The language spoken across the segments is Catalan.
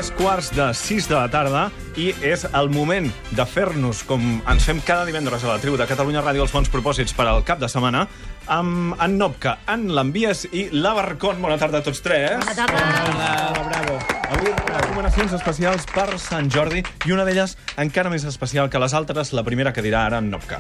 3:45 de la tarda i és el moment de fer-nos, com ens fem cada divendres a la tribu de Catalunya Ràdio, els bons propòsits per al cap de setmana, amb en Nopca, en L'Envies i l'Abarcón. Bona tarda a tots tres. Bona tarda. Bravo. Avui recomanacions especials per Sant Jordi i una d'elles encara més especial que les altres, la primera que dirà ara en Nopca.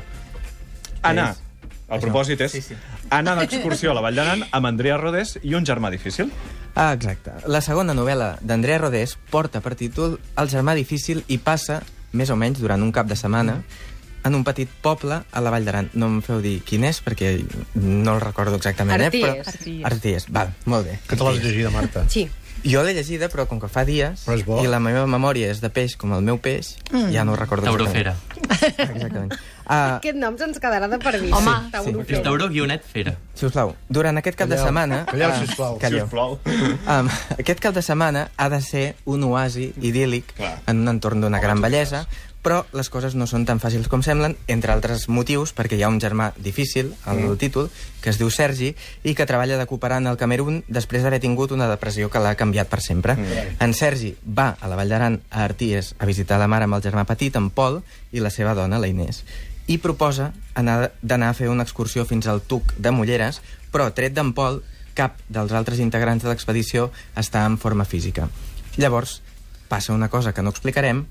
Anar. El propòsit és anar d'excursió a la Vall d'Aran amb Andrea Rodés i un germà difícil. Ah, exacte. La segona novel·la d'Andrea Rodés porta per títol El germà difícil i passa, més o menys, durant un cap de setmana, en un petit poble a la Vall d'Aran. No em feu dir quin és, perquè no el recordo exactament. Arties. Arties, val, molt bé. Que te l'has llegida, Marta? Sí. Jo l'he llegida, però com que fa dies, bo. i la meva memòria és de peix com el meu peix, ja no ho recordo Taurofera. Exactament. Aquest nom se'ns quedarà de per vida. Home, Taurofera. és Tauro-Fera. Sisplau, durant aquest cap de setmana... Calleu, sisplau. Sisplau. Aquest cap de setmana ha de ser un oasi idíl·lic Clar. en un entorn d'una gran bellesa, però les coses no són tan fàcils com semblen, entre altres motius, perquè hi ha un germà difícil, al títol, que es diu Sergi, i que treballa de cooperant al Camerún després d'haver tingut una depressió que l'ha canviat per sempre. En Sergi va a la Vall d'Aran, a Arties, a visitar la mare amb el germà petit, en Pol, i la seva dona, la Inés, i proposa d'anar a fer una excursió fins al Tuc de Mulleres, però, tret d'en Pol, cap dels altres integrants de l'expedició està en forma física. Llavors, passa una cosa que no explicarem,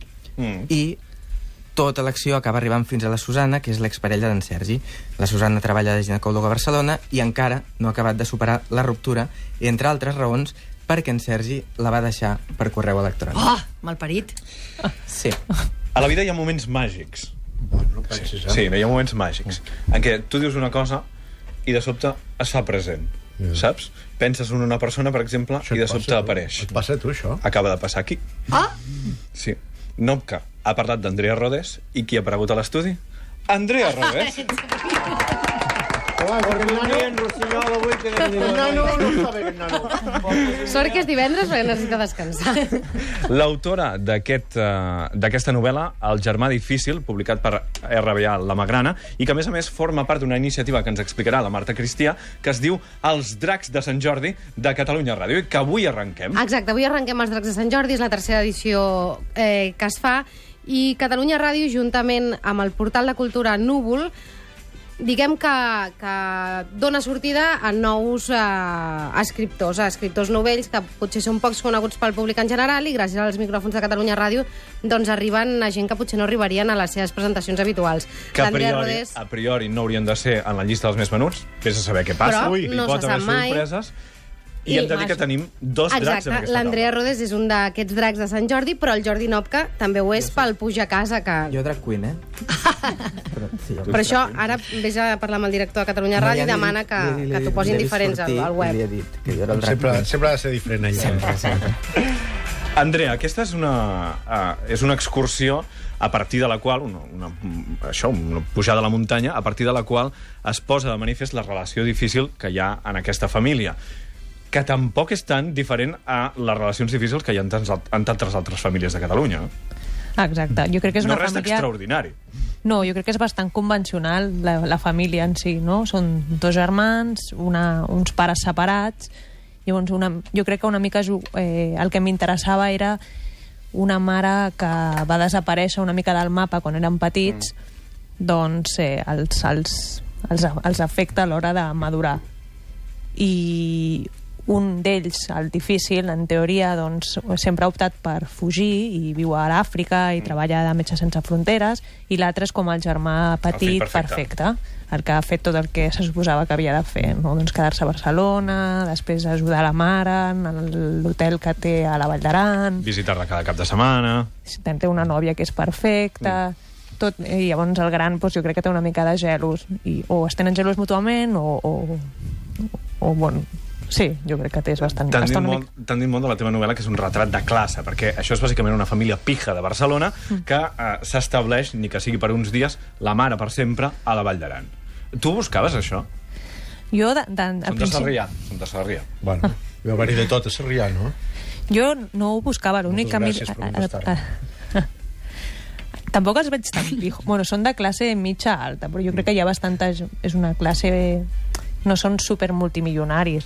i tota l'acció acaba arribant fins a la Susana, que és l'exparella d'en Sergi. La Susana treballa de ginecòloga a Barcelona i encara no ha acabat de superar la ruptura, entre altres raons, perquè en Sergi la va deixar per correu electrònic. Oh, malparit. Sí. A la vida hi ha moments màgics. Bueno, no pensis, Sí, hi ha moments màgics en què tu dius una cosa i de sobte es fa present, saps? Penses en una persona, per exemple, i de sobte apareix. Et passa a tu, això? Acaba de passar aquí. Ah! Sí. Nopca ha parlat d'Andrea Rodés i qui ha aparegut a l'estudi? Andrea Rodés. Sort que és divendres perquè necessita descansar. L'autora d'aquesta novel·la, El germà difícil, publicat per RBA La Magrana, i que, a més, forma part d'una iniciativa que ens explicarà la Marta Cristià, que es diu Els Dracs de Sant Jordi de Catalunya Ràdio, i que avui arrenquem. Exacte, avui arrenquem els Dracs de Sant Jordi, és la tercera edició que es fa, i Catalunya Ràdio, juntament amb el portal de cultura Núvol, diguem que dona sortida a nous escriptors novells que potser són pocs coneguts pel públic en general, i gràcies als micròfons de Catalunya Ràdio doncs arriben a gent que potser no arribarien a les seves presentacions habituals. Que a priori no haurien de ser en la llista dels més venuts, vés a saber què passa. Però no pot se haver sap mai. sorpreses. I hem de dir que tenim dos dracs en aquesta taula. L'Andrea Rodés és un d'aquests dracs de Sant Jordi, però el Jordi Nopca també ho és pel puja a casa. Jo drag queen, eh? Per això, ara vés a parlar amb el director de Catalunya Ràdio i demana que t'ho posin diferents al web. Li he dit que jo era el drag queen. Sempre ha de ser diferent, allà. Sempre. Andrea, aquesta és una excursió a partir de la qual, una pujada a la muntanya, a partir de la qual es posa de manifest la relació difícil que hi ha en aquesta família, que tampoc és tan diferent a les relacions difícils que hi ha en tantes altres famílies de Catalunya. Exacte. Jo crec que és una no res família... d'extraordinari. No, jo crec que és bastant convencional la família en si, no? Són dos germans, uns pares separats. Llavors, jo crec que una mica el que m'interessava era una mare que va desaparèixer una mica del mapa quan eren petits, doncs els afecta a l'hora de madurar. I un d'ells, el difícil, en teoria, doncs, sempre ha optat per fugir i viu a l'Àfrica i treballa de Metges Sense Fronteres, i l'altre és com el germà petit perfecte, el que ha fet tot el que se suposava que havia de fer, no? Doncs quedar-se a Barcelona, després ajudar la mare en l'hotel que té a la Vall d'Aran, visitar-la cada cap de setmana, té una nòvia que és perfecta, tot, i llavors el gran, doncs, jo crec que té una mica de gelos, o es tenen gelos mútuament o bueno, sí, jo crec que és bastant... T'han dit molt de la teva novel·la que és un retrat de classe, perquè això és bàsicament una família pija de Barcelona que s'estableix, ni que sigui per uns dies, la mare per sempre a la Vall d'Aran. Tu buscaves això? Jo, Són de Sarrià. Bueno, va haver-hi de tot a Sarrià, no? Jo no ho buscava, l'únic que... Moltes gràcies per contestar. Tampoc els veig tan pijos. Bueno, són de classe mitja alta, però jo crec que hi ha bastanta... És una classe... No són super multimilionaris.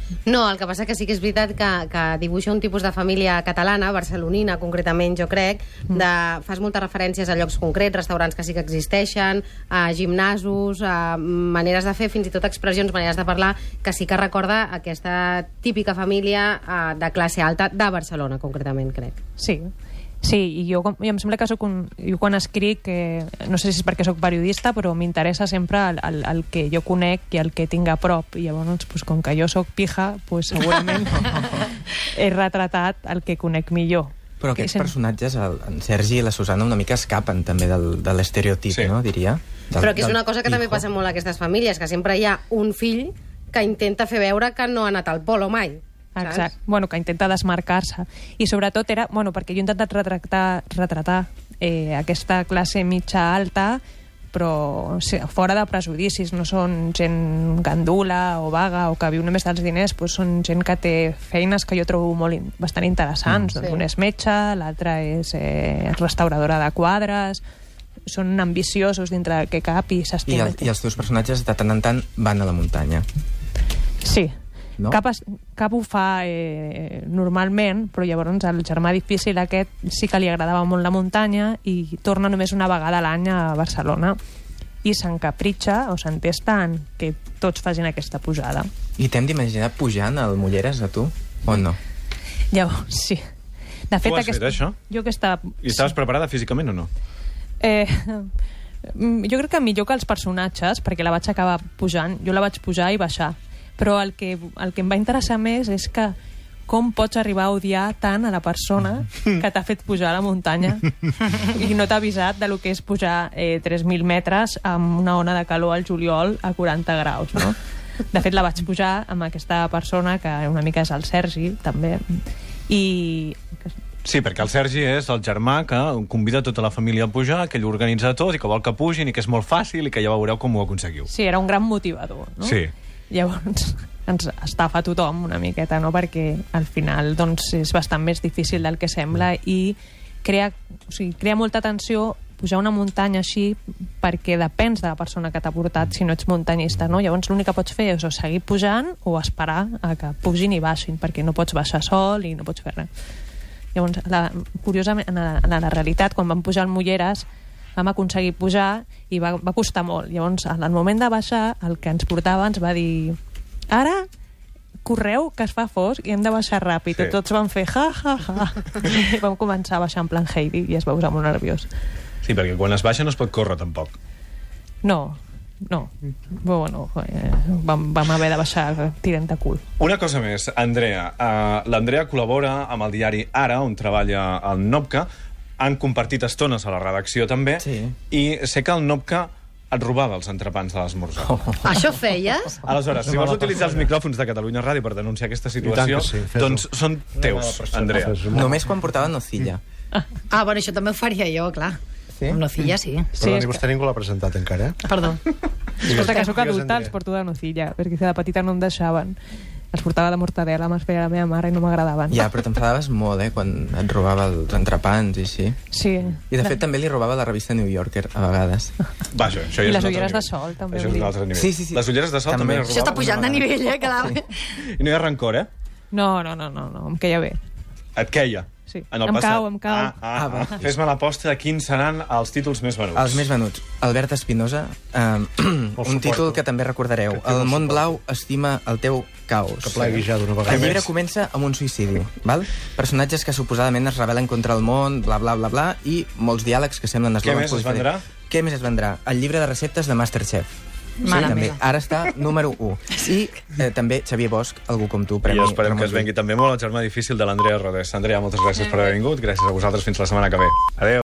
No, el que passa que sí que és veritat que dibuixa un tipus de família catalana, barcelonina concretament, jo crec, fas moltes referències a llocs concrets, restaurants que sí que existeixen, a gimnasos, a maneres de fer, fins i tot expressions, maneres de parlar, que sí que recorda aquesta típica família de classe alta de Barcelona, concretament, crec. Sí. Sí, i jo em sembla que jo quan escric, no sé si és perquè sóc periodista, però m'interessa sempre el que jo conec i el que tinc a prop. I llavors, com que jo sóc pija, segurament he retratat el que conec millor. Però aquests personatges, en Sergi i la Susana, una mica escapen també de l'estereotip, no, diria? Però que és una cosa que també passa molt a aquestes famílies, que sempre hi ha un fill que intenta fer veure que no ha anat al polo mai. Exacte, bueno, que intenta desmarcar-se. I sobretot era, perquè jo he intentat retratar aquesta classe mitja alta, però fora de prejudicis, no són gent gandula o vaga o que viu només dels diners, són gent que té feines que jo trobo bastant interessants. Doncs un és metge, l'altra és restauradora de quadres, són ambiciosos dintre del que cap i s'estimen. I els teus personatges de tant en tant van a la muntanya. Sí. No? Cap ho fa normalment, però llavors el germà difícil aquest sí que li agradava molt la muntanya i torna només una vegada a l'any a Barcelona i s'encapritxa o s'entesta en que tots facin aquesta pujada. I t'hem d'imaginar pujant al Mulleres, a tu, o no? Llavors, sí. De fet, tu has fet això? Jo aquesta... I estaves preparada físicament o no? Jo crec que millor que els personatges, perquè la vaig acabar pujant. Jo la vaig pujar i baixar. Però el que em va interessar més és que com pots arribar a odiar tant a la persona que t'ha fet pujar a la muntanya i no t'ha avisat de lo que és pujar 3.000 metres amb una ona de calor al juliol a 40 graus, no? De fet, la vaig pujar amb aquesta persona, que una mica és el Sergi, també, i... Sí, perquè el Sergi és el germà que convida tota la família a pujar, que ell ho organitza tot i que vol que pugin i que és molt fàcil i que ja veureu com ho aconseguiu. Sí, era un gran motivador, no? Sí. Llavors ens estafa tothom una miqueta, no? Perquè al final doncs, és bastant més difícil del que sembla i crea molta tensió pujar una muntanya així perquè depens de la persona que t'ha portat si no ets muntanyista, no? Llavors l'únic que pots fer és o seguir pujant o esperar a que pugin i baixin, perquè no pots baixar sol i no pots fer res. Llavors, curiosament, en la realitat, quan vam pujar al Mulleres vam aconseguir pujar i va costar molt. Llavors, al moment de baixar, el que ens portava ens va dir: ara, correu, que es fa fosc i hem de baixar ràpid. Sí. I tots vam fer ja. I vam començar a baixar en plan Heidi i es va posar molt nerviós. Sí, perquè quan es baixa no es pot córrer, tampoc. No. Bueno, vam haver de baixar tirant de cul. Una cosa més, Andrea. L'Andrea col·labora amb el diari Ara, on treballa el Nopca. Han compartit estones a la redacció també, i sé que el Nopca et robava els entrepans de l'esmorzar. Això feies? Aleshores, si vols utilitzar els micròfons de Catalunya Ràdio per denunciar aquesta situació, doncs són teus, Andrea. Només quan portava nocilla. Bueno, això també ho faria jo, clar. Sí? Amb nocilla, sí. Però vostè ningú l'ha presentat encara, Perdó. Escolta, que sóc adulta, els porto de nocilla, perquè de petita no em deixaven. Els portava de mortadela, me'ls feia la meva mare i no m'agradaven. Ja, però t'enfadaves molt, quan et robava els entrepans i així. Sí. I de fet també li robava la revista New Yorker, a vegades. Vaja, això ja I les ulleres de sol, també. Això és un altre nivell. Sí. Les ulleres de sol també les robava. Això està pujant de nivell, cada vegada. I no hi ha rancor, No, em queia bé. Et queia? Sí. En el em passat? cau. Fes-me l'aposta de quins seran els títols més venuts. Els més venuts. Albert Espinosa, un títol que també recordareu. El món blau estima el teu caos. que plegui ja d'una vegada. El llibre comença amb un suïcidi, val? Personatges que suposadament es rebel·len contra el món, bla, bla, bla, bla, i molts diàlegs que semblen eslògans. Què més es vendrà? Què més es vendrà? El llibre de receptes de Masterchef. Mare també. meva. Ara està número 1. I també Xavier Bosch, Algú com tu. I esperem que es vengui també molt el germà difícil de l'Andrea Rodés. Andrea, moltes gràcies per haver vingut. Gràcies a vosaltres. Fins la setmana que ve. Adéu.